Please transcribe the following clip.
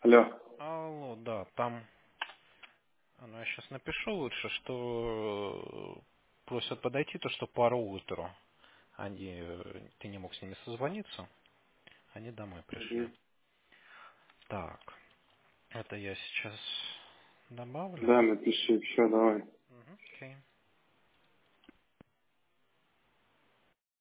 Алло. Алло, да, там, ну, я сейчас напишу лучше, что просят подойти, то, что по роутеру. Ты не мог с ними созвониться, они домой пришли. Мгм. Так, это я сейчас добавлю. Да, напиши, все, давай. Мгм, окей.